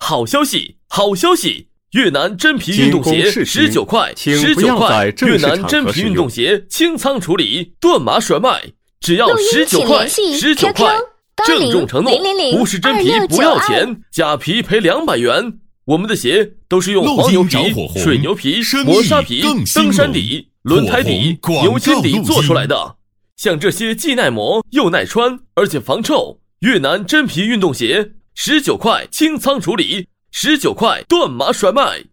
好消息，好消息！越南真皮运动鞋19块，19块！越南真皮运动鞋清仓处理，断码甩卖，只要19块，19块！郑重承诺，不是真皮不要钱，假皮赔200元。我们的鞋都是用黄牛皮、水牛皮、磨砂皮、登山底、轮胎底、牛筋底做出来的。像这些既耐磨又耐穿，而且防臭，越南真皮运动鞋19块清仓处理，19块断码甩卖。